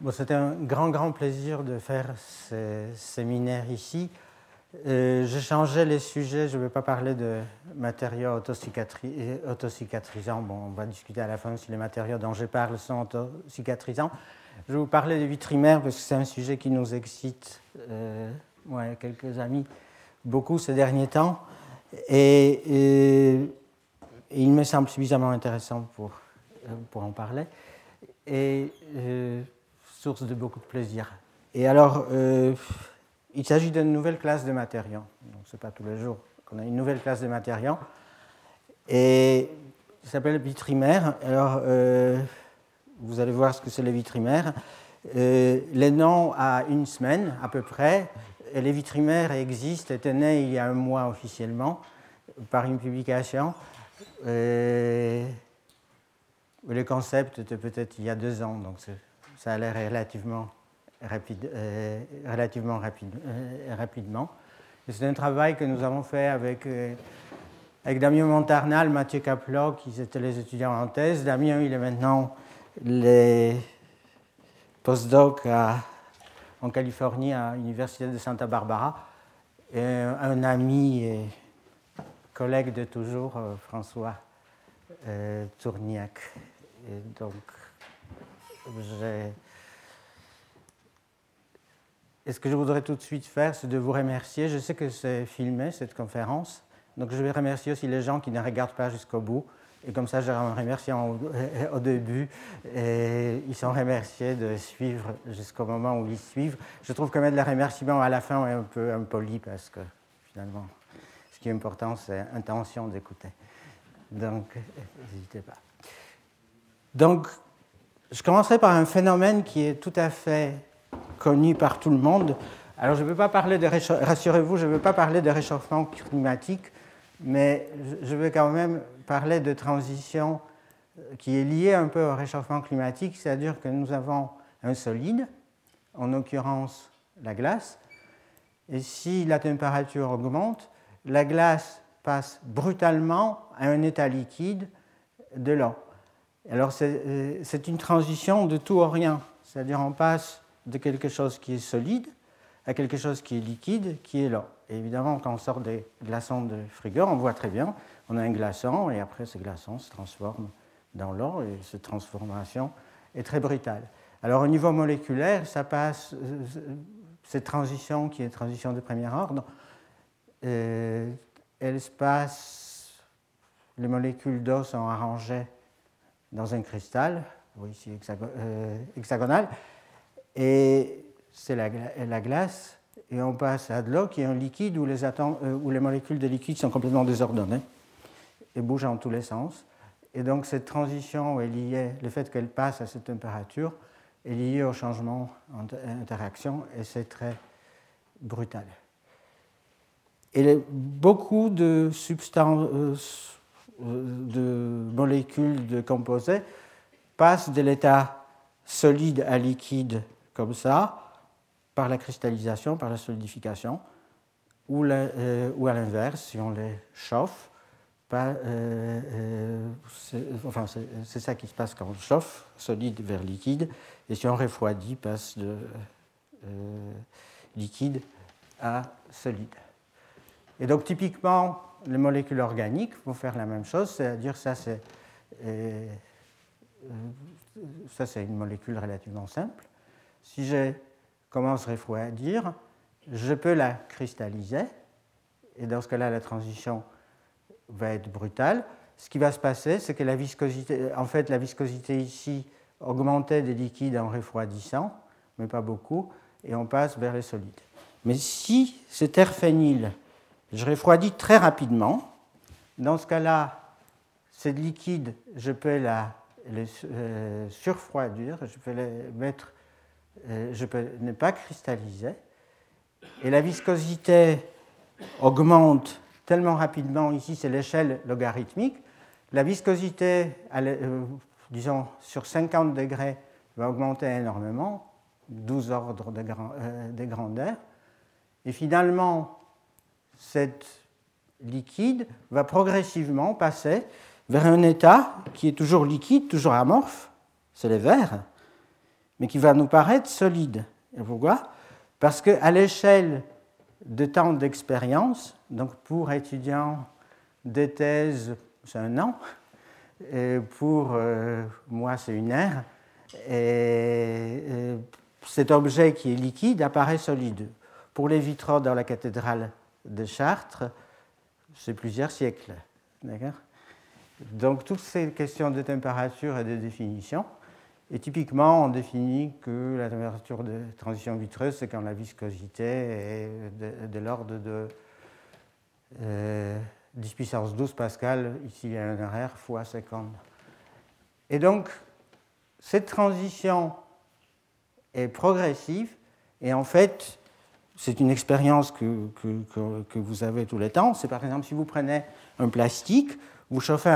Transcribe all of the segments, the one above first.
Bon, c'était un grand plaisir de faire ce séminaire ici. Je changeais les sujets, je ne vais pas parler de matériaux autocicatrisants. Bon, on va discuter à la fin si les matériaux dont je parle sont autocicatrisants. Je vais vous parler des vitrimères parce que c'est un sujet qui nous excite, moi et quelques amis, beaucoup ces derniers temps. Et il me semble suffisamment intéressant pour en parler. Et source de beaucoup de plaisir. Et alors, il s'agit d'une nouvelle classe de matériaux. Donc, ce n'est pas tous les jours qu'on a une nouvelle classe de matériaux. Et ça s'appelle vitrimère. Alors, vous allez voir ce que c'est les vitrimères. Les noms à une semaine à peu près. Et les vitrimères existent, étaient nés il y a un mois officiellement par une publication. Le concept était peut-être il y a 2 ans, donc ça a l'air rapidement. Et c'est un travail que nous avons fait avec Damien Montarnal, Mathieu Caplot, qui étaient les étudiants en thèse. Damien, il est maintenant les postdoc en Californie à l'Université de Santa Barbara. Et un ami et collègue de toujours, François Tourniac. Et donc, et ce que je voudrais tout de suite faire, c'est de vous remercier. Je sais que c'est filmé, cette conférence. Donc, je vais remercier aussi les gens qui ne regardent pas jusqu'au bout. Et comme ça, je les remercie au début. Et ils sont remerciés de suivre jusqu'au moment où ils suivent. Je trouve que mettre les remerciements à la fin est un peu impoli parce que, finalement, ce qui est important, c'est l'intention d'écouter. Donc, n'hésitez pas. Donc, je commencerai par un phénomène qui est tout à fait connu par tout le monde. Alors, je ne veux pas parler de rassurez-vous, je ne veux pas parler de réchauffement climatique, mais je veux quand même parler de transition qui est liée un peu au réchauffement climatique, c'est-à-dire que nous avons un solide, en l'occurrence la glace, et si la température augmente, la glace passe brutalement à un état liquide de l'eau. Alors, c'est une transition de tout au rien, c'est-à-dire on passe de quelque chose qui est solide à quelque chose qui est liquide, qui est l'eau. Et évidemment, quand on sort des glaçons de frigo, on voit très bien, on a un glaçon, et après, ce glaçon se transforme dans l'eau, et cette transformation est très brutale. Alors, au niveau moléculaire, ça passe, cette transition, qui est une transition de premier ordre, elle se passe, les molécules d'eau sont arrangées dans un cristal, ici hexagonal, et c'est la glace, et on passe à de l'eau qui est un liquide où les molécules de liquide sont complètement désordonnées et bougent en tous les sens. Et donc cette transition est liée, le fait qu'elle passe à cette température, est lié au changement d'interaction, et c'est très brutal. Et beaucoup de substances, de molécules, de composés, passent de l'état solide à liquide comme ça, par la cristallisation, par la solidification, ou à l'inverse, si on les chauffe. C'est ça qui se passe quand on chauffe, solide vers liquide, et si on refroidit, passe de liquide à solide. Et donc typiquement, les molécules organiques vont faire la même chose, c'est-à-dire ça c'est une molécule relativement simple. Si je commence à refroidir, je peux la cristalliser, et dans ce cas-là, la transition va être brutale. Ce qui va se passer, c'est que la viscosité ici augmentait des liquides en refroidissant, mais pas beaucoup, et on passe vers les solides. Mais si c'est terphényle, je refroidis très rapidement, dans ce cas-là, cette liquide, je peux les surfroidir, je peux les mettre, je peux ne pas cristalliser, et la viscosité augmente tellement rapidement, ici c'est l'échelle logarithmique, la viscosité, disons, sur 50 degrés va augmenter énormément, 12 ordres de grandeur, et finalement, cette liquide va progressivement passer vers un état qui est toujours liquide, toujours amorphe, c'est le vert, mais qui va nous paraître solide. Et pourquoi? Parce qu'à l'échelle de temps d'expérience, donc pour étudiants de thèse, c'est 1 an, et pour moi, c'est 1 heure, et cet objet qui est liquide apparaît solide. Pour les vitraux dans la cathédrale de Chartres, c'est plusieurs siècles. D'accord? Donc, toutes ces questions de température et de définition, et typiquement, on définit que la température de transition vitreuse, c'est quand la viscosité est de l'ordre de 10 puissance 12 pascal, ici il y a un horaire, fois seconde. Et donc, cette transition est progressive, et en fait, c'est une expérience que vous avez tout le temps. C'est par exemple, si vous prenez un plastique, vous chauffez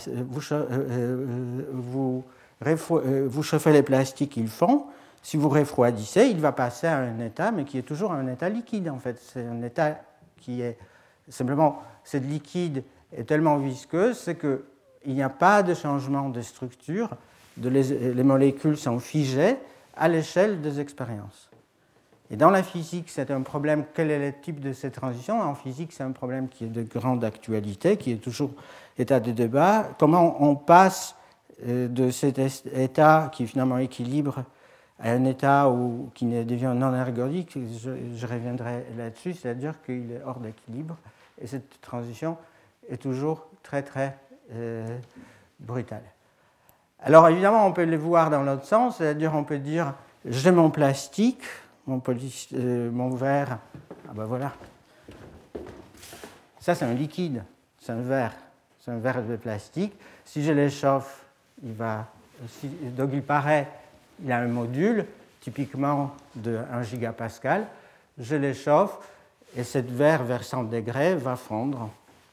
vous chauffez les plastiques, ils fondent. Si vous refroidissez, il va passer à un état, mais qui est toujours un état liquide, en fait. C'est un état qui est simplement, cette liquide est tellement visqueuse, c'est qu'il n'y a pas de changement de structure, les molécules sont figées à l'échelle des expériences. Et dans la physique, c'est un problème. Quel est le type de cette transition? En physique, c'est un problème qui est de grande actualité, qui est toujours état de débat. Comment on passe de cet état qui est finalement équilibre à un état qui devient non ergodique? Je reviendrai là-dessus, c'est-à-dire qu'il est hors d'équilibre. Et cette transition est toujours très, très brutale. Alors évidemment, on peut le voir dans l'autre sens, c'est-à-dire on peut dire j'ai mon plastique, mon verre, ah ben voilà. Ça, c'est un liquide, c'est un verre de plastique. Si je l'échauffe, donc il paraît, il a un module, typiquement de 1 gigapascal. Je l'échauffe et cette verre vers 100 degrés va fondre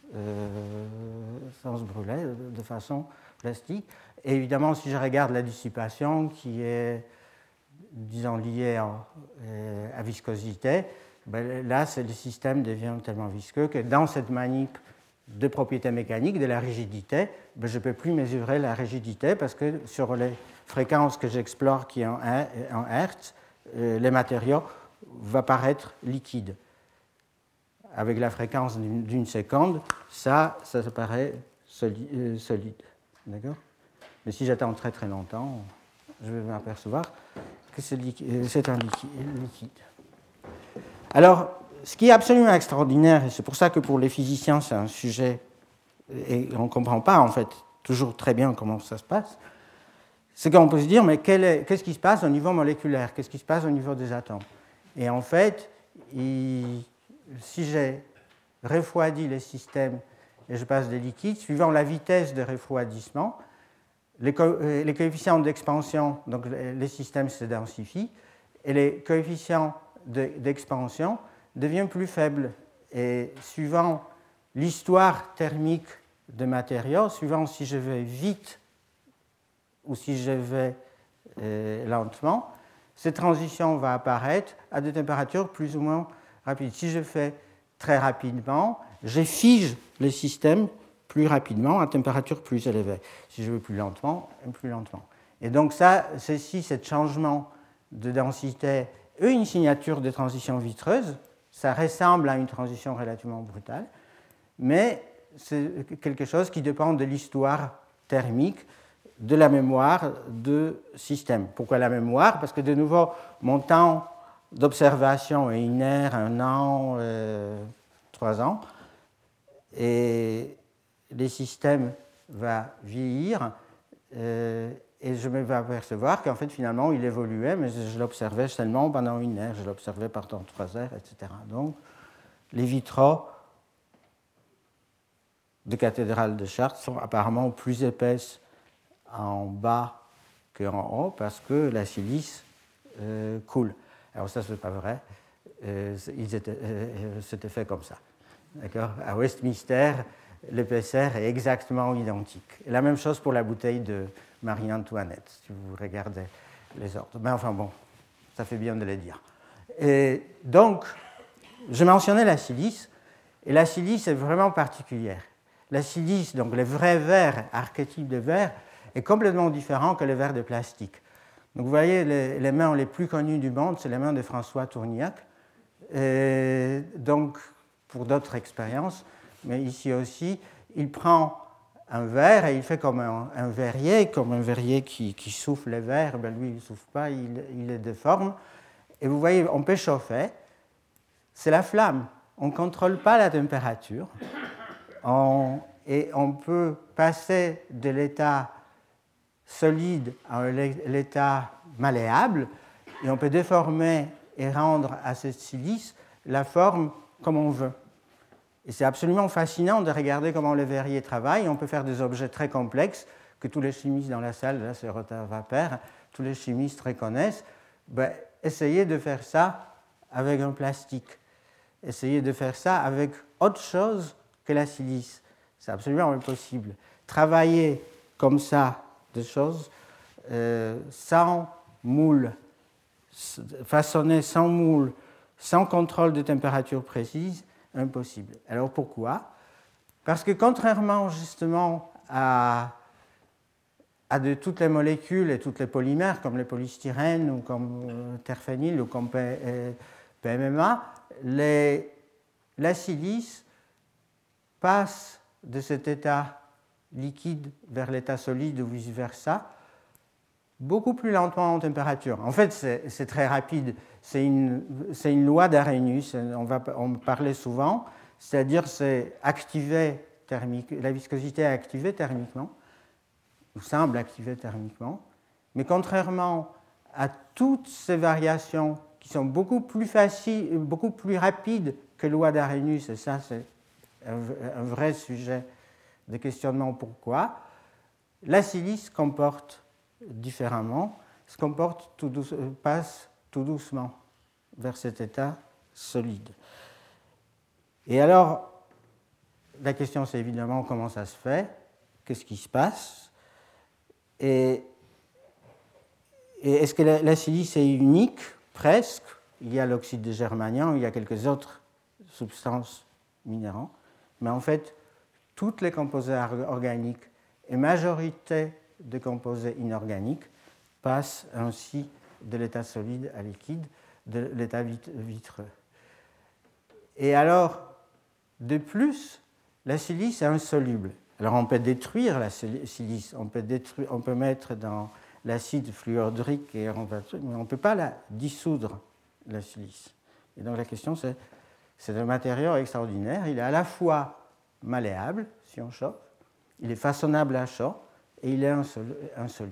sans se brûler de façon plastique. Et évidemment, si je regarde la dissipation qui est, disons, liée à viscosité, ben là, le système devient tellement visqueux que dans cette manip de propriétés mécaniques, de la rigidité, ben je ne peux plus mesurer la rigidité parce que sur les fréquences que j'explore qui est en Hertz, les matériaux vont paraître liquides. Avec la fréquence d'une seconde, ça paraît solide. D'accord? Mais si j'attends très très longtemps, je vais m'apercevoir que c'est un liquide. Alors, ce qui est absolument extraordinaire, et c'est pour ça que pour les physiciens c'est un sujet, et on ne comprend pas en fait toujours très bien comment ça se passe, c'est qu'on peut se dire, mais qu'est-ce qui se passe au niveau moléculaire? Qu'est-ce qui se passe au niveau des atomes? Et en fait, si j'ai refroidi les systèmes et je passe des liquides, suivant la vitesse de refroidissement, les coefficients d'expansion, donc les systèmes se densifient, et les coefficients d'expansion deviennent plus faibles. Et suivant l'histoire thermique de matériaux, suivant si je vais vite ou si je vais lentement, cette transition va apparaître à des températures plus ou moins rapides. Si je fais très rapidement, je fige les systèmes plus rapidement à température plus élevée. Si je veux plus lentement, plus lentement. Et donc ça, ceci, ce changement de densité et une signature de transition vitreuse, ça ressemble à une transition relativement brutale, mais c'est quelque chose qui dépend de l'histoire thermique, de la mémoire de système. Pourquoi la mémoire? Parce que de nouveau, mon temps d'observation est 1 heure, 1 an, 3 ans, et les systèmes vont vieillir, et je me vais apercevoir qu'en fait, finalement, il évoluait, mais je l'observais seulement pendant 1 heure, je l'observais pendant 3 heures, etc. Donc, les vitraux de cathédrale de Chartres sont apparemment plus épaisses en bas qu'en haut parce que la silice coule. Alors ça, ce n'est pas vrai. C'était fait comme ça. D'accord? À Westminster, l'épaisseur est exactement identique. Et la même chose pour la bouteille de Marie-Antoinette, si vous regardez les ordres. Mais enfin bon, ça fait bien de le dire. Et donc, je mentionnais la silice, et la silice est vraiment particulière. La silice, donc le vrai verre, archétype de verre, est complètement différent que le verre de plastique. Donc vous voyez, les mains les plus connues du monde, c'est les mains de François Tourniac. Et donc, pour d'autres expériences, mais ici aussi, il prend un verre et il fait comme un verrier qui souffle les verres. Ben lui, il ne souffle pas, il les déforme. Et vous voyez, on peut chauffer. C'est la flamme. On ne contrôle pas la température. Et on peut passer de l'état solide à l'état malléable. Et on peut déformer et rendre à ce silice la forme comme on veut. Et c'est absolument fascinant de regarder comment le verrier travaille. On peut faire des objets très complexes que tous les chimistes dans la salle, là c'est Rother Vapeur, tous les chimistes reconnaissent. Ben, essayez de faire ça avec un plastique. Essayez de faire ça avec autre chose que la silice. C'est absolument impossible. Travailler comme ça des choses sans moule, façonner sans moule, sans contrôle de température précise, impossible. Alors pourquoi? Parce que contrairement justement à de toutes les molécules et tous les polymères, comme les polystyrènes ou comme terphényle ou comme PMMA, la silice passe de cet état liquide vers l'état solide ou vice-versa, beaucoup plus lentement en température. En fait, c'est très rapide. C'est une loi d'Arrhenius, on parlait souvent, c'est-à-dire c'est activé thermique, la viscosité est activée thermiquement, ou semble activée thermiquement, mais contrairement à toutes ces variations qui sont beaucoup plus faciles, beaucoup plus rapides que la loi d'Arrhenius, et ça c'est un vrai sujet de questionnement pourquoi, la silice comporte différemment, passe tout doucement vers cet état solide. Et alors, la question c'est évidemment comment ça se fait, qu'est-ce qui se passe, et est-ce que la silice est unique? Presque. Il y a l'oxyde de germanium, il y a quelques autres substances minérales, mais en fait, toutes les composés organiques et majorité de composés inorganiques passent ainsi de l'état solide à liquide, de l'état vitreux. Et alors, de plus, la silice est insoluble. Alors on peut détruire la silice, on peut mettre dans l'acide fluorhydrique, mais on ne peut pas la dissoudre, la silice. Et donc la question c'est un matériau extraordinaire, il est à la fois malléable, si on chauffe, il est façonnable à chaud, et il est insoluble.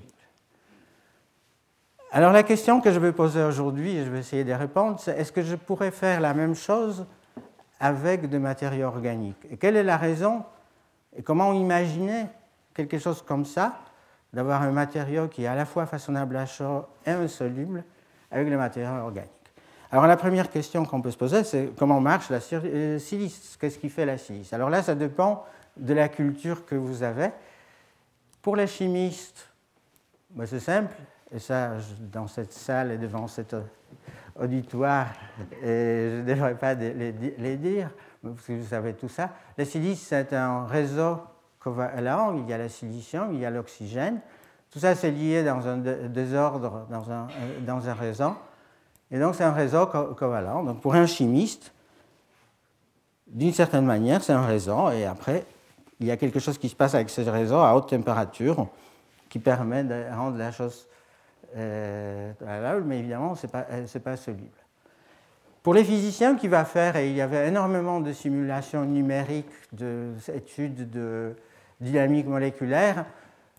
Alors la question que je vais poser aujourd'hui, et je vais essayer de répondre, c'est est-ce que je pourrais faire la même chose avec des matériaux organiques? Et quelle est la raison et comment imaginer quelque chose comme ça, d'avoir un matériau qui est à la fois façonnable à chaud et insoluble avec les matériaux organiques? Alors la première question qu'on peut se poser, c'est comment marche la silice? Qu'est-ce qui fait la silice? Alors là, ça dépend de la culture que vous avez. Pour les chimistes, ben c'est simple, et ça, dans cette salle et devant cet auditoire, et je ne devrais pas les dire, parce que vous savez tout ça. La silice, c'est un réseau covalent, il y a la silicium, il y a l'oxygène. Tout ça, c'est lié dans un désordre, dans un réseau. Et donc, c'est un réseau covalent. Donc, pour un chimiste, d'une certaine manière, c'est un réseau, et après, il y a quelque chose qui se passe avec ce réseau à haute température qui permet de rendre la chose mais évidemment, ce n'est pas soluble. Pour les physiciens qui va faire, et il y avait énormément de simulations numériques, d'études de dynamique moléculaire,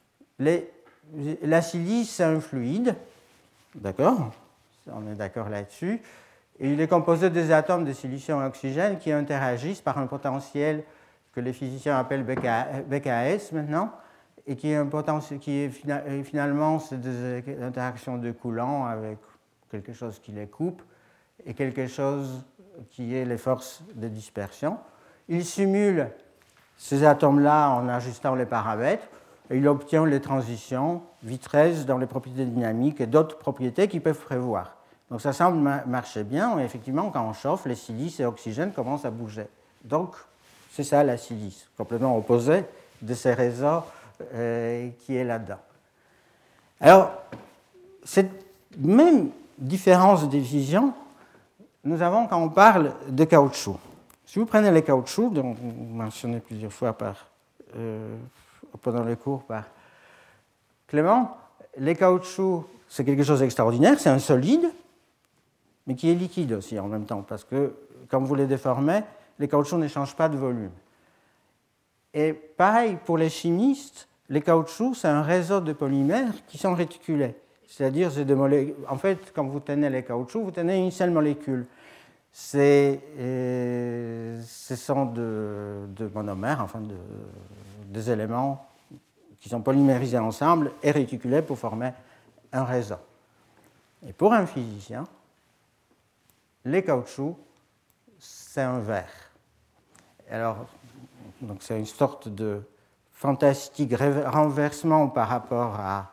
la silice, c'est un fluide, d'accord? On est d'accord là-dessus. Et il est composé des atomes de silicium et oxygène qui interagissent par un potentiel que les physiciens appellent BKS maintenant, et qui est finalement c'est des interactions de Coulomb avec quelque chose qui les coupe et quelque chose qui est les forces de dispersion. Il simule ces atomes-là en ajustant les paramètres et il obtient les transitions vitreuses dans les propriétés dynamiques et d'autres propriétés qu'ils peuvent prévoir. Donc ça semble marcher bien, mais effectivement, quand on chauffe, les silices et l'oxygène commencent à bouger. Donc c'est ça la silice, complètement opposée de ces réseaux qui est là-dedans. Alors, cette même différence de vision, nous avons quand on parle de caoutchouc. Si vous prenez les caoutchoucs, dont vous mentionnez plusieurs fois pendant le cours par Clément, les caoutchoucs, c'est quelque chose d'extraordinaire, c'est un solide, mais qui est liquide aussi en même temps, parce que quand vous les déformez, les caoutchoucs ne changent pas de volume. Et pareil, pour les chimistes, les caoutchoucs, c'est un réseau de polymères qui sont réticulés. C'est-à-dire, en fait, quand vous tenez les caoutchoucs, vous tenez une seule molécule. Ce sont de monomères, enfin des éléments qui sont polymérisés ensemble et réticulés pour former un réseau. Et pour un physicien, les caoutchoucs, c'est un verre. Alors, donc c'est une sorte de fantastique renversement par rapport à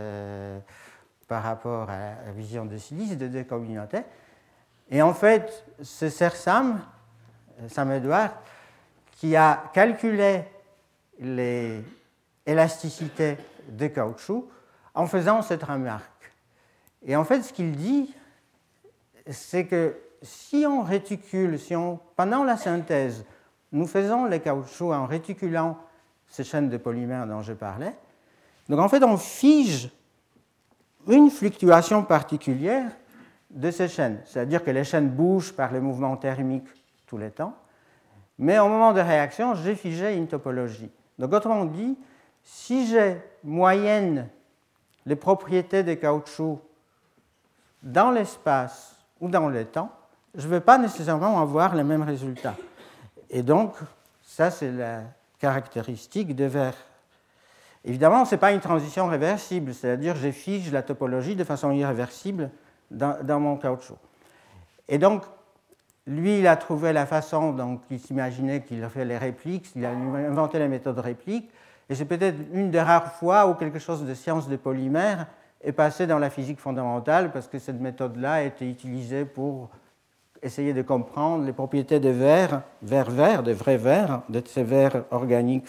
la vision de Silice, de deux communautés. Et en fait, c'est Sam Edwards, qui a calculé les élasticités des caoutchoucs en faisant cette remarque. Et en fait, ce qu'il dit, c'est que si on réticule, pendant la synthèse, nous faisons les caoutchoucs en réticulant ces chaînes de polymères dont je parlais, donc en fait, on fige une fluctuation particulière de ces chaînes, c'est-à-dire que les chaînes bougent par les mouvements thermiques tous les temps, mais au moment de réaction, j'ai figé une topologie. Donc autrement dit, si j'ai moyenne les propriétés des caoutchoucs dans l'espace ou dans le temps, je ne vais pas nécessairement avoir les mêmes résultats. Et donc, ça c'est la caractéristique des verres. Évidemment, ce n'est pas une transition réversible, c'est-à-dire que je fige la topologie de façon irréversible dans mon caoutchouc. Et donc, lui, il a trouvé la façon dont il s'imaginait qu'il a fait les répliques, il a inventé les méthodes répliques, et c'est peut-être une des rares fois où quelque chose de science des polymères est passé dans la physique fondamentale, parce que cette méthode-là a été utilisée pour essayer de comprendre les propriétés des verres des vrais verres, de ces verres organiques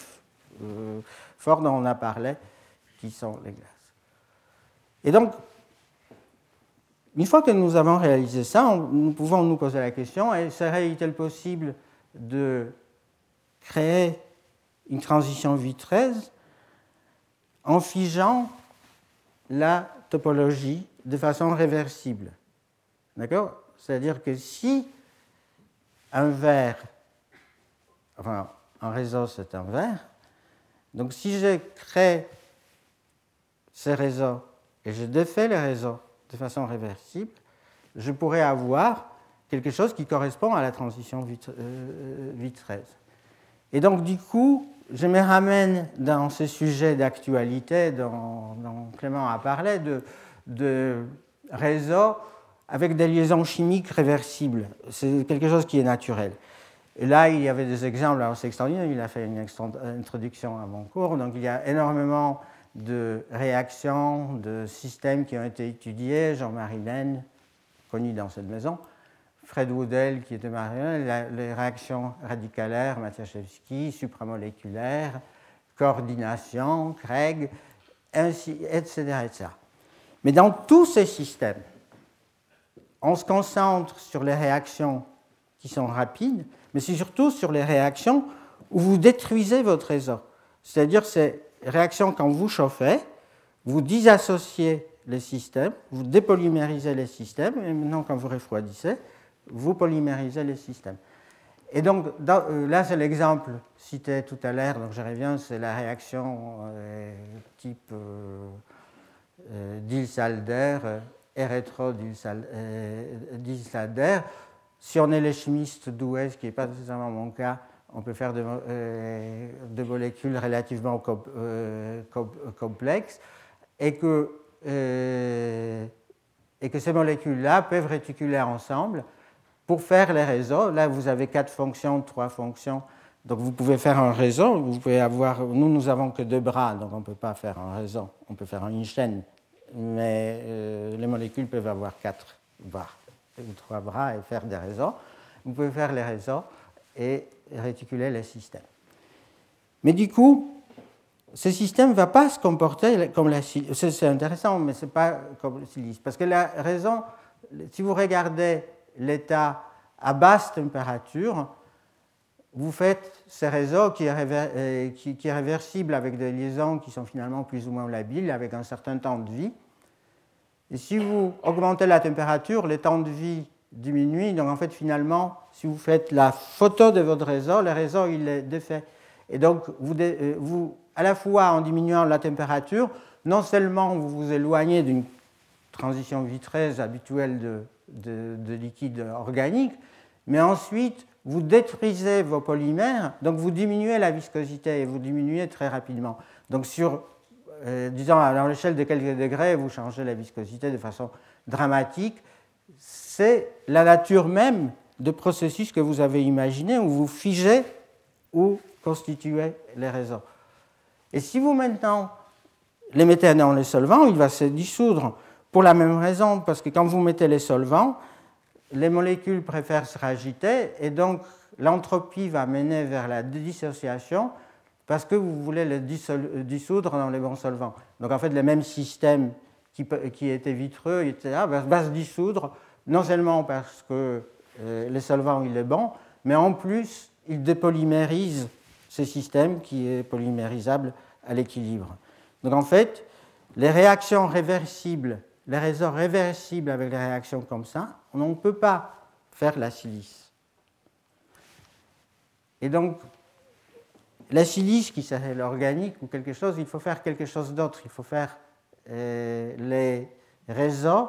forts dont on a parlé, qui sont les glaces. Et donc, une fois que nous avons réalisé ça, nous pouvons nous poser la question, serait-il possible de créer une transition V13 en figeant la topologie de façon réversible? D'accord? C'est-à-dire que si un verre, enfin un réseau c'est un verre, donc si je crée ces réseaux et je défais les réseaux de façon réversible, je pourrais avoir quelque chose qui correspond à la transition V13. Et donc du coup, je me ramène dans ce sujet d'actualité dont Clément a parlé, de réseaux avec des liaisons chimiques réversibles. C'est quelque chose qui est naturel. Et là, il y avait des exemples, alors c'est extraordinaire, il a fait une introduction à mon cours, donc il y a énormément de réactions, de systèmes qui ont été étudiés, Jean-Marie Laine, connu dans cette maison, Fred Woodell, qui était Marie, les réactions radicalaires, Matiaszewski, supramoléculaires, coordination, Craig, etc., etc. Mais dans tous ces systèmes, on se concentre sur les réactions qui sont rapides, mais c'est surtout sur les réactions où vous détruisez votre réseau. C'est-à-dire ces réactions quand vous chauffez, vous disassociez les systèmes, vous dépolymérisez les systèmes, et maintenant quand vous refroidissez, vous polymérisez les systèmes. Et donc là c'est l'exemple cité tout à l'heure, donc je reviens, c'est la réaction type Diels-Alder, Diels-Alder. Si on est les chimistes doués, ce qui n'est pas nécessairement mon cas, on peut faire de molécules relativement complexes et que ces molécules-là peuvent réticuler ensemble pour faire les réseaux. Là, vous avez 4 fonctions, 3 fonctions, donc vous pouvez faire un réseau. Vous pouvez avoir, nous n'avons que 2 bras, donc on ne peut pas faire un réseau, on peut faire une chaîne, mais les molécules peuvent avoir 4 bras ou 3 bras et faire des réseaux. Vous pouvez faire les réseaux et réticuler les systèmes. Mais du coup, ce système ne va pas se comporter comme la silice. C'est intéressant, mais ce n'est pas comme la silice. Parce que la raison, si vous regardez l'état à basse température, vous faites ce réseau qui est réversible avec des liaisons qui sont finalement plus ou moins labiles, avec un certain temps de vie. Et si vous augmentez la température, le temps de vie diminue. Donc en fait, finalement, si vous faites la photo de votre réseau, le réseau il est défait. Et donc, à la fois en diminuant la température, non seulement vous vous éloignez d'une transition vitreuse habituelle de liquide organique, mais ensuite, vous détruisez vos polymères, donc vous diminuez la viscosité et vous diminuez très rapidement. Donc, disons, à l'échelle de quelques degrés, vous changez la viscosité de façon dramatique. C'est la nature même de processus que vous avez imaginé où vous figez ou constituez les réseaux. Et si vous maintenant les mettez dans les solvants, il va se dissoudre pour la même raison, parce que quand vous mettez les solvants, les molécules préfèrent se agiter et donc l'entropie va mener vers la dissociation parce que vous voulez les dissoudre dans les bons solvants. Donc en fait, le même système qui était vitreux, etc., va se dissoudre, non seulement parce que le solvant il est bon, mais en plus, il dépolymérise ce système qui est polymérisable à l'équilibre. Donc en fait, les réactions réversibles, les réseaux réversibles avec des réactions comme ça, on ne peut pas faire la silice. Et donc, la silice, qui serait l'organique ou quelque chose, il faut faire quelque chose d'autre. Il faut faire les réseaux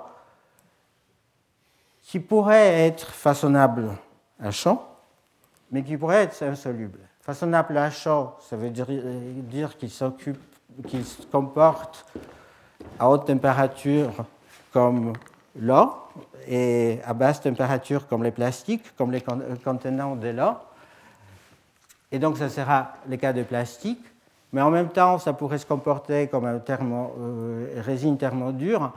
qui pourraient être façonnables à chaud, mais qui pourraient être insolubles. Façonnable à chaud, ça veut dire qu'il se comporte à haute température comme l'eau et à basse température comme les plastiques, comme les contenants de l'eau. Et donc, ça sera le cas de plastique, mais en même temps, ça pourrait se comporter comme une résine thermodure.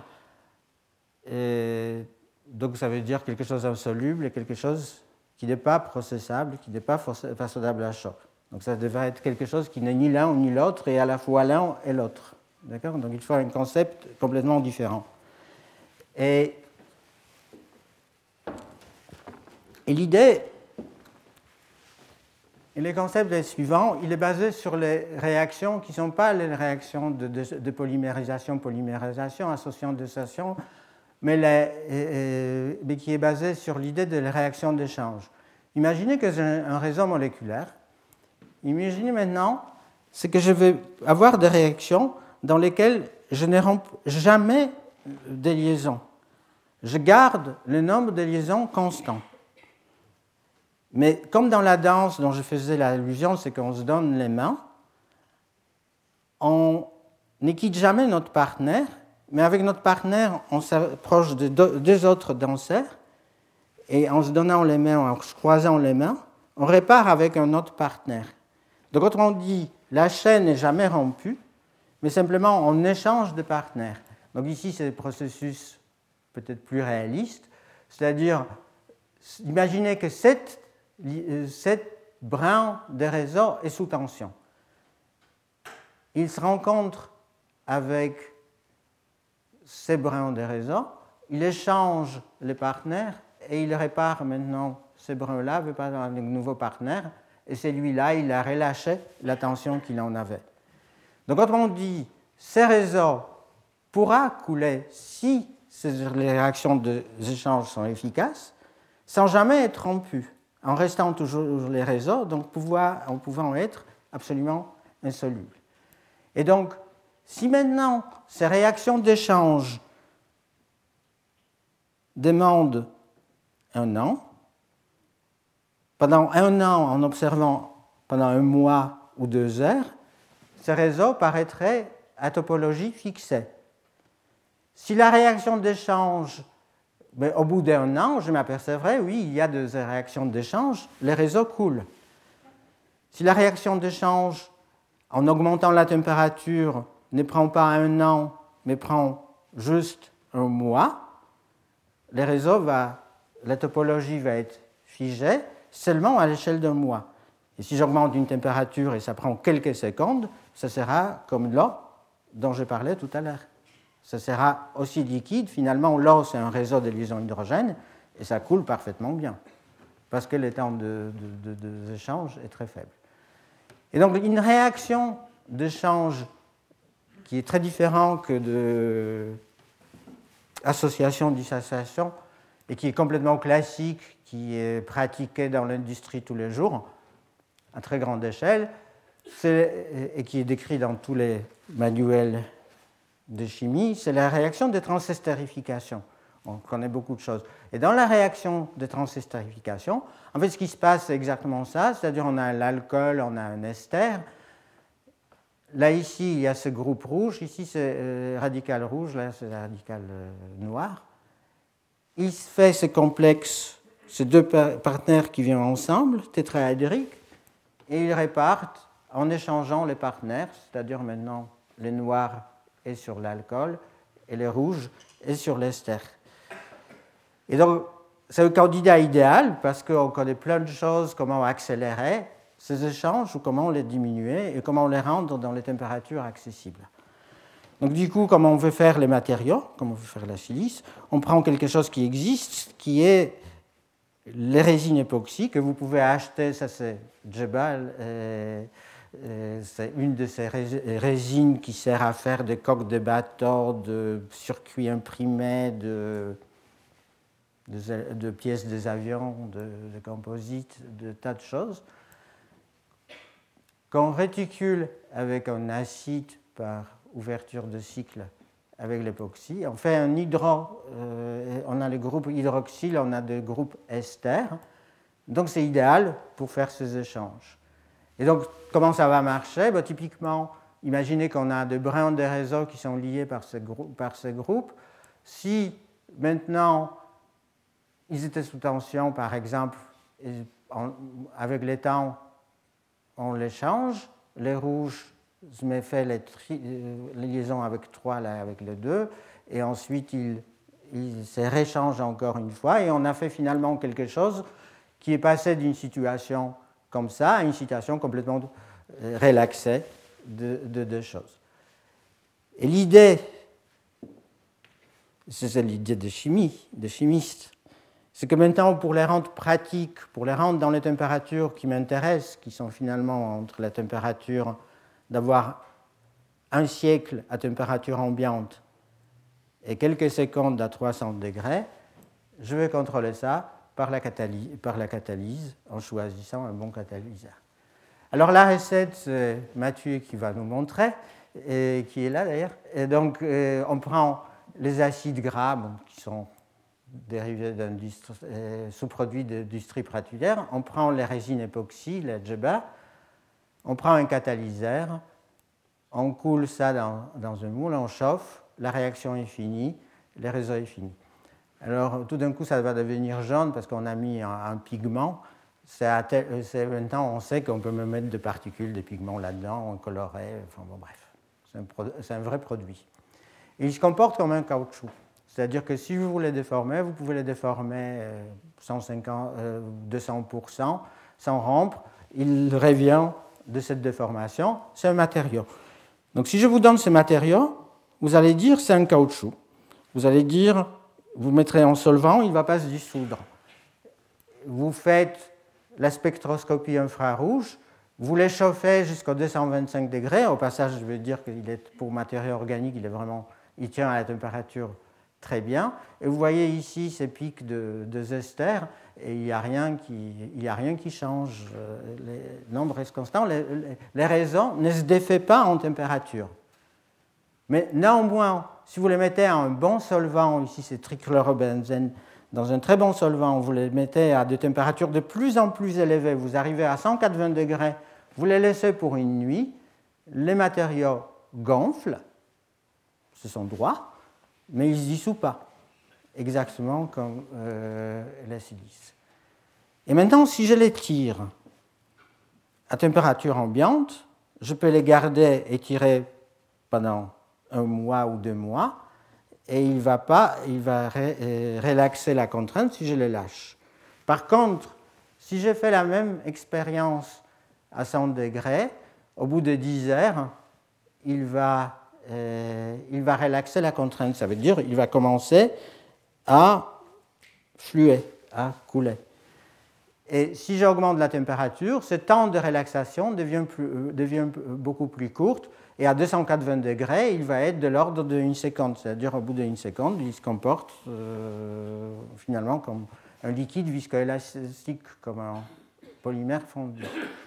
Et donc, ça veut dire quelque chose d'insoluble et quelque chose qui n'est pas processable, qui n'est pas façonnable à chaud. Donc, ça devrait être quelque chose qui n'est ni l'un ni l'autre, et à la fois l'un et l'autre. D'accord ? Donc, il faut un concept complètement différent. Et l'idée, et le concept est suivant, il est basé sur les réactions qui ne sont pas les réactions de polymérisation, association, dissociation, mais qui est basé sur l'idée de la réaction d'échange. Imaginez que j'ai un réseau moléculaire. Imaginez maintenant c'est que je vais avoir des réactions dans lesquelles je ne romps jamais des liaisons. Je garde le nombre de liaisons constant. Mais comme dans la danse dont je faisais l'allusion, c'est qu'on se donne les mains, on ne quitte jamais notre partenaire, mais avec notre partenaire, on s'approche de deux autres danseurs, et en se donnant les mains, en se croisant les mains, on répare avec un autre partenaire. Donc, autrement dit, la chaîne n'est jamais rompue, mais simplement on échange de partenaires. Donc ici, c'est un processus peut-être plus réaliste, c'est-à-dire, imaginez que cette brin de réseau est sous tension. Il se rencontre avec ces brins de réseau, il échange les partenaires et il répare maintenant ces brins-là avec un nouveau partenaire, et celui-là, il a relâché la tension qu'il en avait. Donc, autrement dit, ces réseaux pourra couler si les réactions d'échange sont efficaces, sans jamais être rompus, en restant toujours les réseaux, donc en pouvant être absolument insolubles. Et donc, si maintenant ces réactions d'échange demandent un an, pendant un an, en observant pendant un mois ou 2 heures, ces réseaux paraîtraient à topologie fixée. Si la réaction d'échange, au bout d'un an, je m'apercevrai, oui, il y a des réactions d'échange, les réseaux coulent. Si la réaction d'échange, en augmentant la température, ne prend pas un an, mais prend juste un mois, la topologie va être figée seulement à l'échelle d'un mois. Et si j'augmente une température et ça prend quelques secondes, ça sera comme l'eau dont je parlais tout à l'heure. Ça sera aussi liquide. Finalement, l'eau, c'est un réseau de liaisons hydrogène et ça coule parfaitement bien parce que le temps d'échange est très faible. Et donc, une réaction de change qui est très différente que de association-dissociation et qui est complètement classique, qui est pratiquée dans l'industrie tous les jours, à très grande échelle, et qui est décrit dans tous les manuels de chimie, c'est la réaction de transestérification. On connaît beaucoup de choses. Et dans la réaction de transestérification, en fait, ce qui se passe, c'est exactement ça, c'est-à-dire on a l'alcool, on a un ester. Là, ici, il y a ce groupe rouge, ici, c'est radical rouge, là, c'est radical noir. Il se fait ce complexe, ces deux partenaires qui viennent ensemble, tétraédriques, et ils répartent en échangeant les partenaires, c'est-à-dire maintenant, les noirs est sur l'alcool et les rouges est sur l'ester. Et donc, c'est le candidat idéal parce qu'on connaît plein de choses, comment accélérer ces échanges ou comment les diminuer et comment les rendre dans les températures accessibles. Donc, du coup, comment on veut faire les matériaux, comment on veut faire la silice, on prend quelque chose qui existe, qui est les résines époxy que vous pouvez acheter, ça c'est Jebal, c'est une de ces résines qui sert à faire des coques de bateaux, de circuits imprimés, de pièces des avions, de composites, de tas de choses. Qu'on réticule avec un acide par ouverture de cycle avec l'époxy, on fait un on a le groupe hydroxyle, on a le groupe ester, donc c'est idéal pour faire ces échanges. Et donc, comment ça va marcher? Typiquement, imaginez qu'on a des brins de réseau qui sont liés par ces groupes. Si maintenant, ils étaient sous tension, par exemple, avec les temps, on les change, les rouges, je me fais les liaisons avec 3, là, avec les 2, et ensuite ils se réchangent encore une fois, et on a fait finalement quelque chose qui est passé d'une situation comme ça à une situation complètement relaxée de deux choses. Et l'idée, c'est l'idée de chimie, de chimiste, c'est que maintenant, pour les rendre pratiques, pour les rendre dans les températures qui m'intéressent, qui sont finalement entre la température d'avoir un siècle à température ambiante et quelques secondes à 300 degrés, je vais contrôler ça par la catalyse en choisissant un bon catalyseur. Alors la recette, c'est Mathieu qui va nous montrer, et qui est là d'ailleurs. Et donc on prend les acides gras qui sont dérivés sous-produits du strip radiulaire, on prend les résines époxy, les Jebba, on prend un catalyseur, on coule ça dans un moule, on chauffe, la réaction est finie, le réseau est fini. Alors tout d'un coup, ça va devenir jaune parce qu'on a mis un pigment. Maintenant, on sait qu'on peut me mettre des particules de pigments là-dedans, on colorait, enfin bon, bref, c'est un vrai produit. Et il se comporte comme un caoutchouc. C'est-à-dire que si vous voulez déformer, vous pouvez le déformer 200%, sans rompre. Il revient de cette déformation, c'est un matériau. Donc si je vous donne ce matériau, vous allez dire c'est un caoutchouc. Vous allez dire, vous mettrez en solvant, il ne va pas se dissoudre. Vous faites la spectroscopie infrarouge, vous les chauffez jusqu'à 225 degrés. Au passage, je veux dire qu'il est pour matériau organique, il tient à la température très bien. Et vous voyez ici ces pics de ester, et il n'y a rien qui change. Les nombres restent constants. Les réseaux ne se défait pas en température. Mais néanmoins, si vous les mettez à un bon solvant, ici c'est trichlorobenzène, dans un très bon solvant, vous les mettez à des températures de plus en plus élevées, vous arrivez à 180 degrés, vous les laissez pour une nuit, les matériaux gonflent, ce sont droits, mais ils ne se dissouent pas, exactement comme la silice. Et maintenant, si je les tire à température ambiante, je peux les garder étirés pendant 1 mois ou 2 mois, et il va relaxer la contrainte si je les lâche. Par contre, si je fais la même expérience à 100 degrés, au bout de 10 heures, il va relaxer la contrainte. Ça veut dire qu'il va commencer à fluer, à couler. Et si j'augmente la température, ce temps de relaxation devient beaucoup plus court. Et à 280 degrés, il va être de l'ordre de 1 seconde. C'est-à-dire, au bout d'une seconde, il se comporte finalement comme un liquide viscoélastique, comme un polymère fondu.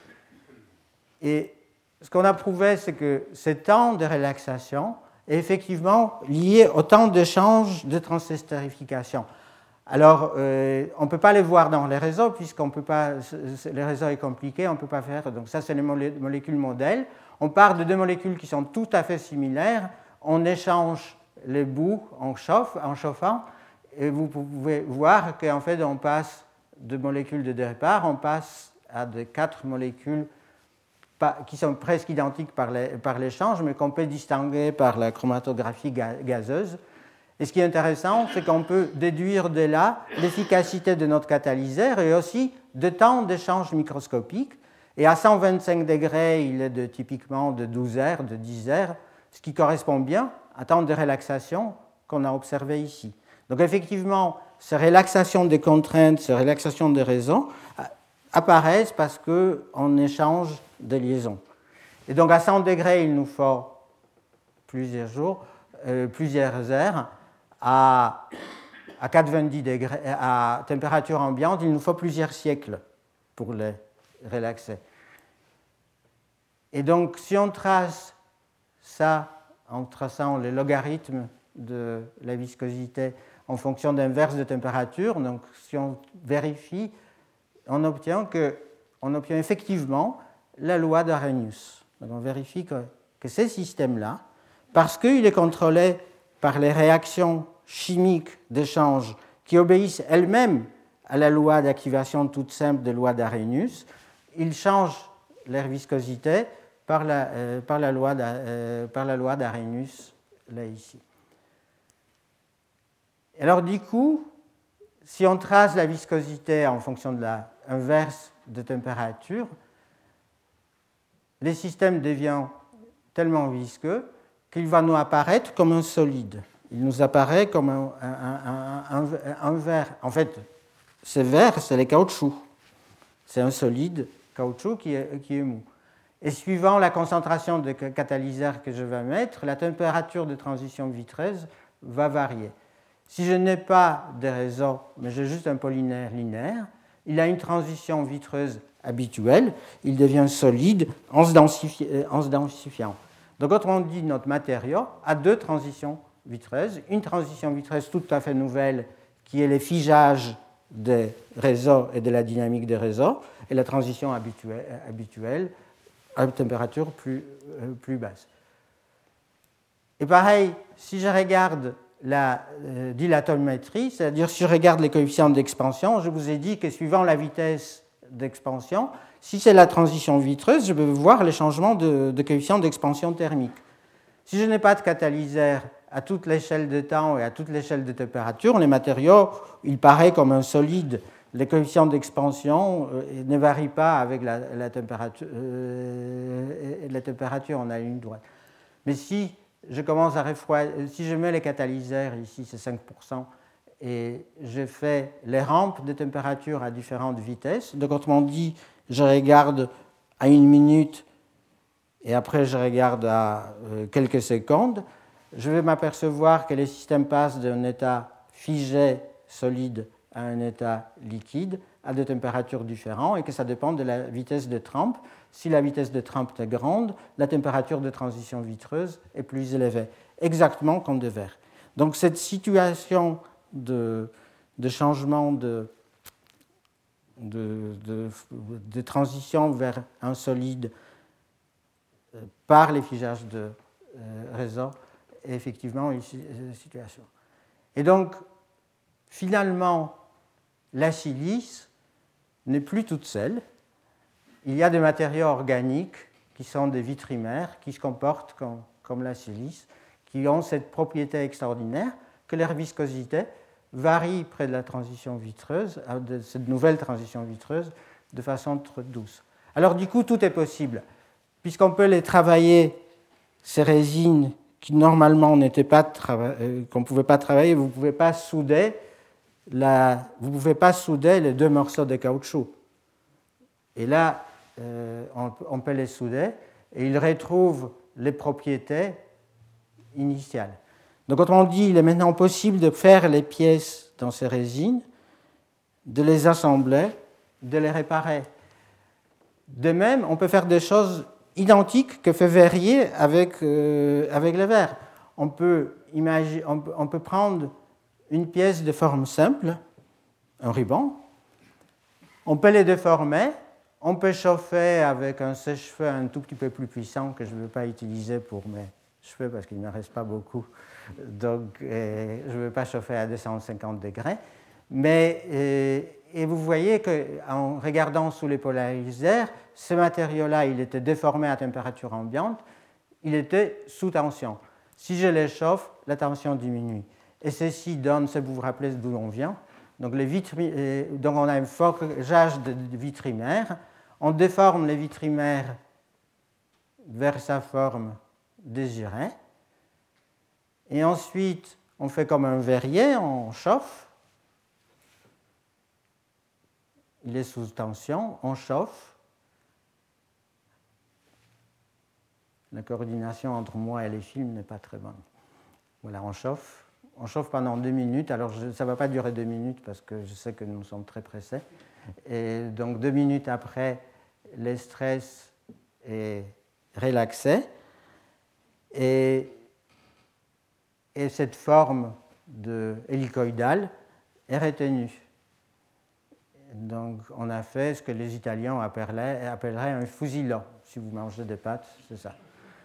Et ce qu'on a prouvé, c'est que ce temps de relaxation est effectivement lié au temps de change de transestérification. Alors, on ne peut pas les voir dans les réseaux, puisqu'on peut pas, le réseau est compliqué, on ne peut pas faire. Donc ça, c'est les molécules modèles. On part de deux molécules qui sont tout à fait similaires. On échange les bouts en chauffant, et vous pouvez voir qu'en fait, on passe de molécules de départ, on passe à de 4 molécules qui sont presque identiques par l'échange, mais qu'on peut distinguer par la chromatographie gazeuse. Et ce qui est intéressant, c'est qu'on peut déduire de là l'efficacité de notre catalyseur et aussi de temps d'échange microscopique. Et à 125 degrés, il est typiquement de 12 heures, de 10 heures, ce qui correspond bien à temps de relaxation qu'on a observé ici. Donc effectivement, ces relaxations des contraintes, ces relaxations des raisons apparaissent parce qu'on échange des liaisons. Et donc à 100 degrés, il nous faut plusieurs jours, plusieurs heures. À 90 degrés, à température ambiante, il nous faut plusieurs siècles pour les relaxer. Et donc, si on trace ça en traçant le logarithme de la viscosité en fonction d'inverse de température, donc si on vérifie, on obtient effectivement la loi d'Arrhenius. Donc on vérifie que ces systèmes-là, parce qu'il est contrôlé par les réactions chimiques d'échange qui obéissent elles-mêmes à la loi d'activation toute simple de loi d'Arrhenius, ils changent leur viscosité par la loi d'Arrhenius, là ici. Alors du coup, si on trace la viscosité en fonction de l'inverse de température, les systèmes deviennent tellement visqueux qu'il va nous apparaître comme un solide. Il nous apparaît comme un verre. En fait, ce verre, c'est le caoutchouc. C'est un solide caoutchouc qui est mou. Et suivant la concentration de catalyseur que je vais mettre, la température de transition vitreuse va varier. Si je n'ai pas de réseau, mais j'ai juste un polymère linéaire, il a une transition vitreuse habituelle, il devient solide en se densifiant. Donc, autrement dit, notre matériau a deux transitions vitreuses. Une transition vitreuse tout à fait nouvelle, qui est le figeage des réseaux et de la dynamique des réseaux, et la transition habituelle à une température plus basse. Et pareil, si je regarde la dilatométrie, c'est-à-dire si je regarde les coefficients d'expansion, je vous ai dit que suivant la vitesse d'expansion, si c'est la transition vitreuse, je peux voir les changements de coefficients d'expansion thermique. Si je n'ai pas de catalyseur à toute l'échelle de temps et à toute l'échelle de température, les matériaux, il paraît comme un solide. Les coefficients d'expansion ne varient pas avec la température, on a une droite. Mais si je commence à refroidir, si je mets les catalyseurs, ici c'est 5%, et je fais les rampes de température à différentes vitesses, donc autrement dit, je regarde à 1 minute et après je regarde à quelques secondes, je vais m'apercevoir que les systèmes passent d'un état figé, solide, à un état liquide, à des températures différentes, et que ça dépend de la vitesse de trempe. Si la vitesse de trempe est grande, la température de transition vitreuse est plus élevée, exactement comme de verre. Donc cette situation de changement de transition vers un solide par les figeages de réseau est effectivement une situation. Et donc, finalement, la silice n'est plus toute seule. Il y a des matériaux organiques qui sont des vitrimères, qui se comportent comme la silice, qui ont cette propriété extraordinaire que leur viscosité varie près de la transition vitreuse, de cette nouvelle transition vitreuse, de façon très douce. Alors du coup, tout est possible, puisqu'on peut les travailler, ces résines qui normalement n'étaient pas qu'on ne pouvait pas travailler, vous ne pouvez pas souder les deux morceaux de caoutchouc. Et là, on peut les souder et ils retrouvent les propriétés initiales. Donc, autrement dit, il est maintenant possible de faire les pièces dans ces résines, de les assembler, de les réparer. De même, on peut faire des choses identiques que fait Verrier avec le verre. On peut prendre une pièce de forme simple, un ruban, on peut les déformer, on peut chauffer avec un sèche-cheveux un tout petit peu plus puissant que je ne veux pas utiliser pour mes cheveux parce qu'il ne me reste pas beaucoup, donc je ne veux pas chauffer à 250 degrés. Mais et vous voyez qu'en regardant sous les polariseurs, ce matériau-là, il était déformé à température ambiante, il était sous tension. Si je les chauffe, la tension diminue. Et ceci donne, si vous vous rappelez d'où on vient, donc on a un forgeage de vitrimère, on déforme les vitrimères vers sa forme désirée, et ensuite on fait comme un verrier, on chauffe, il est sous tension, on chauffe. La coordination entre moi et les films n'est pas très bonne. Voilà, on chauffe. On chauffe pendant 2 minutes. Alors, ça ne va pas durer 2 minutes parce que je sais que nous sommes très pressés. Et donc, 2 minutes après, le stress est relaxé. Et cette forme hélicoïdale est retenue. Donc, on a fait ce que les Italiens appelleraient un fusillo. Si vous mangez des pâtes, c'est ça.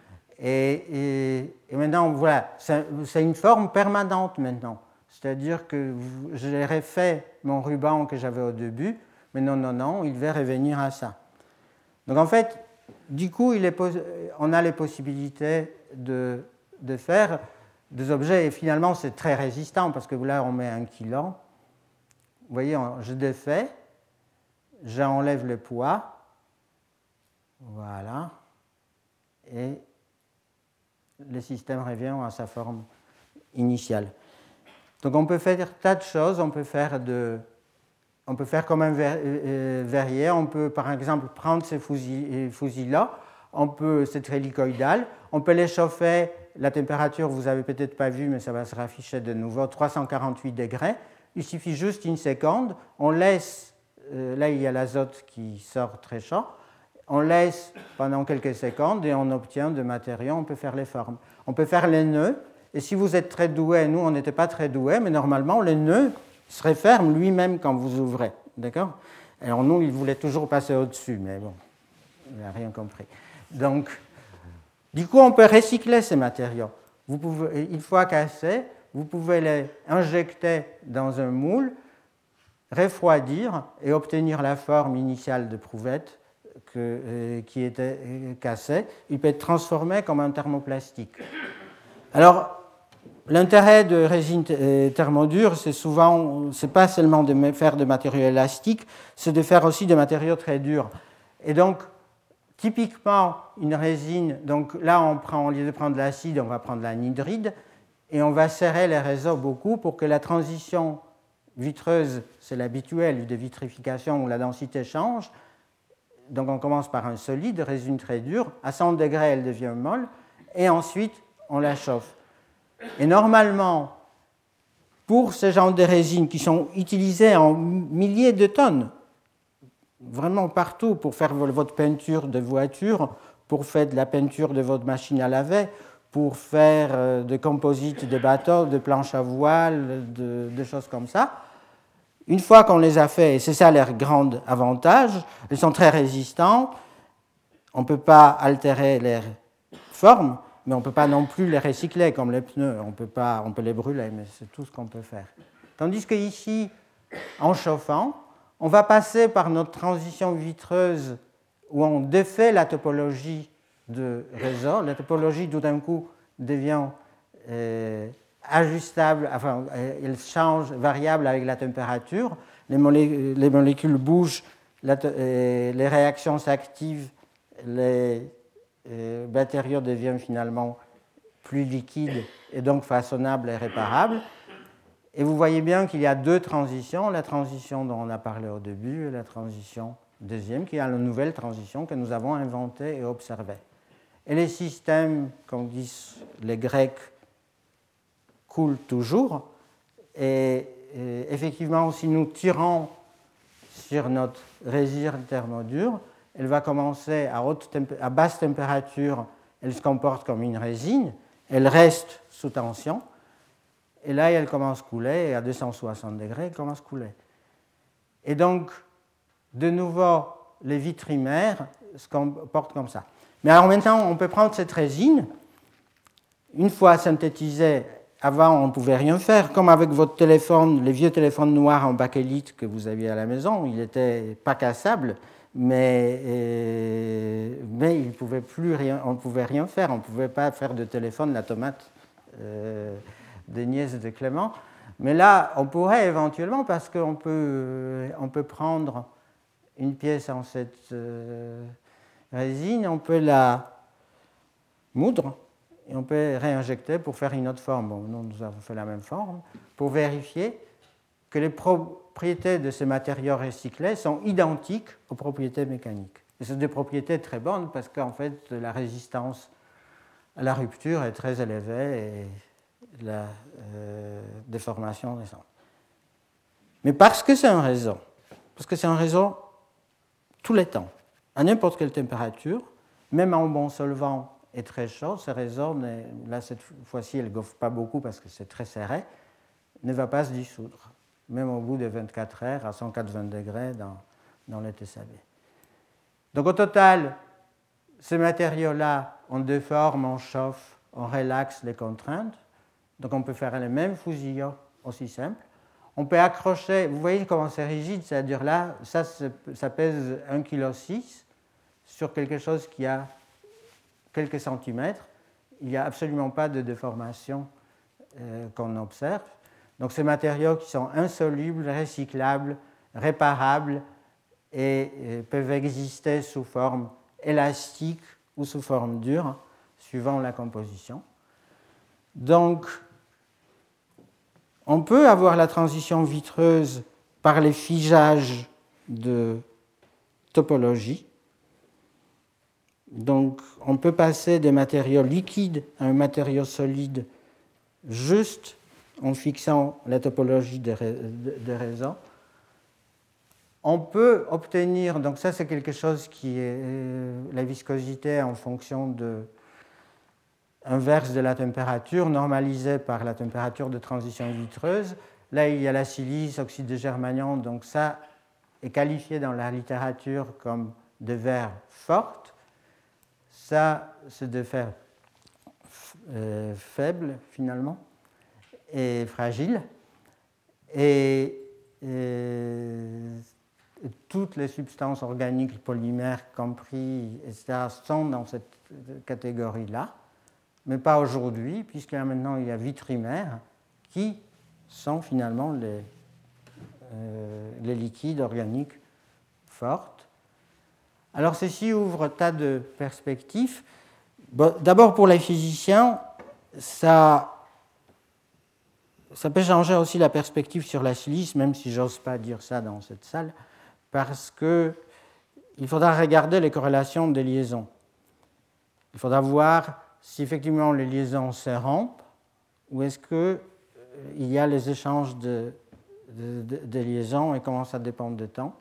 Et maintenant, voilà, c'est une forme permanente maintenant. C'est-à-dire que j'ai refait mon ruban que j'avais au début, mais non, il va revenir à ça. Donc en fait, du coup, on a les possibilités de faire des objets, et finalement, c'est très résistant, parce que là, on met 1 kg. Vous voyez, je défais, j'enlève le poids, voilà, et le système revient à sa forme initiale. Donc on peut faire des tas de choses, on peut faire comme un verrier, on peut par exemple prendre ces fusils-là, c'est hélicoïdal, on peut les chauffer, la température vous n'avez peut-être pas vu mais ça va se rafficher de nouveau, 348 degrés, il suffit juste 1 seconde, on laisse, là il y a l'azote qui sort très chaud, on laisse pendant quelques secondes et on obtient des matériaux, on peut faire les formes. On peut faire les nœuds, et si vous êtes très doué, nous on n'était pas très doués, mais normalement le nœud se referme lui-même quand vous ouvrez. D'accord ? Alors nous, il voulait toujours passer au-dessus, mais bon, il n'a rien compris. Donc, du coup, on peut recycler ces matériaux. Une fois cassés, vous pouvez les injecter dans un moule, refroidir et obtenir la forme initiale de prouvette qui était cassé, il peut être transformé comme un thermoplastique. Alors, l'intérêt de résine thermodure, c'est pas seulement de faire des matériaux élastiques, c'est de faire aussi des matériaux très durs. Et donc, typiquement, une résine, donc là, au lieu de prendre de l'acide, on va prendre de l'anhydride, et on va serrer les réseaux beaucoup pour que la transition vitreuse, c'est l'habituel de vitrification où la densité change. Donc on commence par un solide, résine très dure, à 100 degrés elle devient molle, et ensuite on la chauffe. Et normalement, pour ce genre de résines qui sont utilisées en milliers de tonnes, vraiment partout, pour faire votre peinture de voiture, pour faire de la peinture de votre machine à laver, pour faire des composites de bateaux, de planches à voile, de choses comme ça, une fois qu'on les a fait, et c'est ça leur grand avantage, ils sont très résistants, on ne peut pas altérer leur forme, mais on ne peut pas non plus les recycler comme les pneus, on peut les brûler, mais c'est tout ce qu'on peut faire. Tandis qu'ici, en chauffant, on va passer par notre transition vitreuse où on défait la topologie de réseau, la topologie tout d'un coup devient ajustable, elle change, variable avec la température, les molécules bougent les réactions s'activent, les matériaux deviennent finalement plus liquides et donc façonnables et réparables. Et vous voyez bien qu'il y a deux transitions, la transition dont on a parlé au début et la transition deuxième, qui est la nouvelle transition que nous avons inventée et observée. Et les systèmes, comme disent les Grecs, coulent toujours. Et effectivement, si nous tirons sur notre résine thermodure, elle va commencer à basse température, elle se comporte comme une résine, elle reste sous tension, et là elle commence à couler, et à 260 degrés, elle commence à couler. Et donc, de nouveau, les vies trimères se comportent comme ça. Mais alors maintenant, on peut prendre cette résine, une fois synthétisée. Avant, on ne pouvait rien faire, comme avec votre téléphone, les vieux téléphones noirs en bakélite que vous aviez à la maison, il n'était pas cassable, mais il pouvait plus rien, on ne pouvait rien faire, on ne pouvait pas faire de téléphone la tomate des nièces de Clément. Mais là, on pourrait éventuellement, parce qu'on peut prendre une pièce en cette résine, on peut la moudre, et on peut réinjecter pour faire une autre forme. Bon, nous avons fait la même forme, pour vérifier que les propriétés de ces matériaux recyclés sont identiques aux propriétés mécaniques. Et c'est des propriétés très bonnes parce qu'en fait, la résistance à la rupture est très élevée et la déformation descend. Mais parce que c'est un réseau tous les temps, à n'importe quelle température, même en bon solvant, est très chaud, ce réseau, là cette fois-ci, elle ne gonfle pas beaucoup parce que c'est très serré, ne va pas se dissoudre, même au bout de 24 heures à 180 degrés dans le TSAB. Donc au total, ces matériaux-là, on déforme, on chauffe, on relaxe les contraintes, donc on peut faire les mêmes fusillons aussi simples. On peut accrocher, vous voyez comment c'est rigide, c'est-à-dire là, ça pèse 1,6 kg sur quelque chose qui a quelques centimètres, il n'y a absolument pas de déformation qu'on observe. Donc ces matériaux qui sont insolubles, recyclables, réparables et peuvent exister sous forme élastique ou sous forme dure, suivant la composition. Donc, on peut avoir la transition vitreuse par les figeages de topologie. Donc, on peut passer des matériaux liquides à un matériau solide juste en fixant la topologie des réseaux. On peut obtenir, donc ça c'est quelque chose qui est la viscosité en fonction inverse de la température, normalisée par la température de transition vitreuse. Là, il y a la silice, oxyde de germanium, donc ça est qualifié dans la littérature comme de verre forte. Ça, c'est de fer faible, finalement, et fragile. Et toutes les substances organiques, polymères compris, etc., sont dans cette catégorie-là, mais pas aujourd'hui, puisque maintenant il y a vie trimère qui sont finalement les liquides organiques fortes. Alors ceci ouvre un tas de perspectives. Bon, d'abord pour les physiciens, ça peut changer aussi la perspective sur la silice, même si j'ose pas dire ça dans cette salle, parce qu'il faudra regarder les corrélations des liaisons. Il faudra voir si effectivement les liaisons se rompent ou est-ce qu'il y a les échanges de liaisons et comment ça dépend du temps.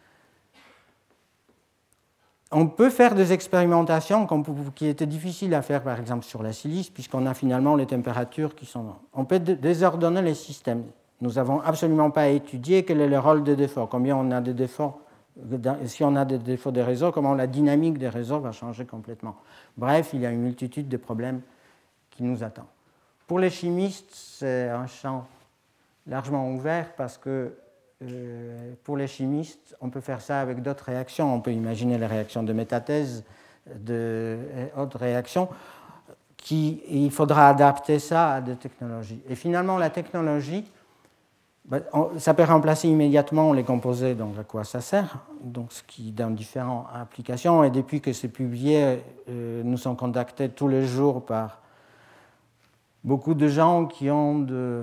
On peut faire des expérimentations qui étaient difficiles à faire, par exemple, sur la silice, puisqu'on a finalement les températures qui sont... On peut désordonner les systèmes. Nous n'avons absolument pas étudié quel est le rôle des défauts, combien on a de défauts, si on a des défauts des réseaux, comment la dynamique des réseaux va changer complètement. Bref, il y a une multitude de problèmes qui nous attendent. Pour les chimistes, c'est un champ largement ouvert parce que pour les chimistes, on peut faire ça avec d'autres réactions. On peut imaginer les réactions de métathèse, d'autres réactions. Il faudra adapter ça à des technologies. Et finalement, la technologie, Ça peut remplacer immédiatement les composés, donc à quoi ça sert, donc ce qui donne différentes applications. Et depuis que c'est publié, nous sommes contactés tous les jours par beaucoup de gens qui ont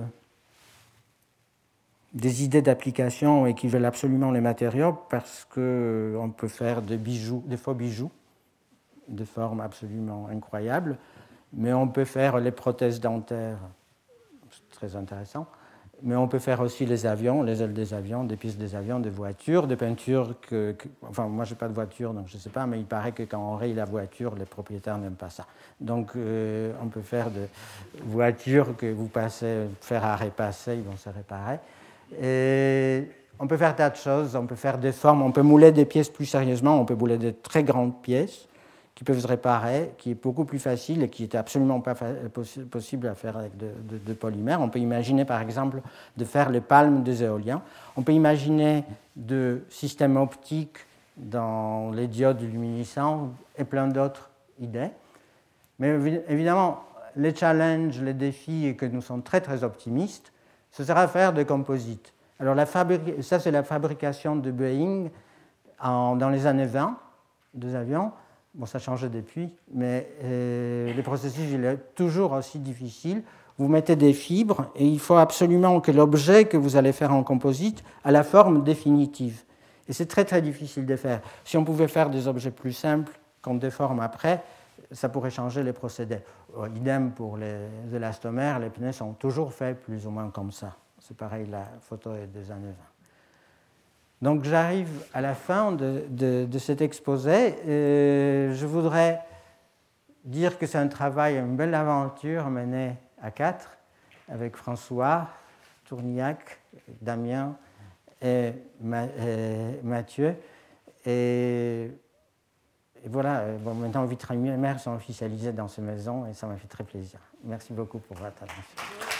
des idées d'application et qui veulent absolument les matériaux parce qu'on peut faire des bijoux, des faux bijoux de forme absolument incroyable, mais on peut faire les prothèses dentaires, c'est très intéressant. Mais on peut faire aussi les avions, les ailes des avions, des pièces des avions, des voitures, des peintures enfin, moi, je n'ai pas de voiture, donc je ne sais pas, mais il paraît que quand on raye la voiture, les propriétaires n'aiment pas ça. Donc, on peut faire des voitures que vous passez, faire à repasser, ils vont se réparer. Et on peut faire tas de choses, on peut faire des formes, on peut mouler des pièces plus sérieusement, on peut mouler des très grandes pièces qui peuvent se réparer, qui est beaucoup plus facile et qui n'était absolument pas possible à faire avec de polymères. On peut imaginer, par exemple, de faire les palmes des éoliens. On peut imaginer de systèmes optiques dans les diodes luminescents et plein d'autres idées. Mais évidemment, les challenges, les défis, et que nous sommes très, très optimistes, ce sera faire des composites. Alors, ça, c'est la fabrication de Boeing dans les années 20, des avions. Bon, ça a changé depuis, mais le processus il est toujours aussi difficile. Vous mettez des fibres et il faut absolument que l'objet que vous allez faire en composite ait la forme définitive. Et c'est très très difficile de faire. Si on pouvait faire des objets plus simples qu'on déforme après, ça pourrait changer les procédés. Idem pour les élastomères, les pneus sont toujours faits plus ou moins comme ça. C'est pareil, la photo est des années 20. Donc j'arrive à la fin de cet exposé. Je voudrais dire que c'est un travail, une belle aventure menée à 4 avec François, Tournillac, Damien et Mathieu. Et voilà, maintenant Vitramer sont officialisés dans ces maisons et ça m'a fait très plaisir. Merci beaucoup pour votre attention.